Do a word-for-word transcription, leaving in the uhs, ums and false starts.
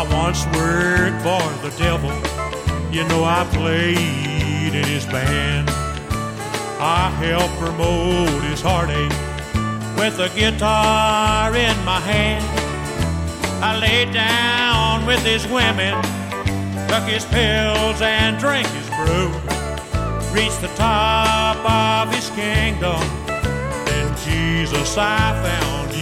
once worked for the devil. You know I played in his band. I helped promote his heartache with a guitar in my hand. I laid down with his women, took his pills and drank his brew. Reached the top of his kingdom, in Jesus I found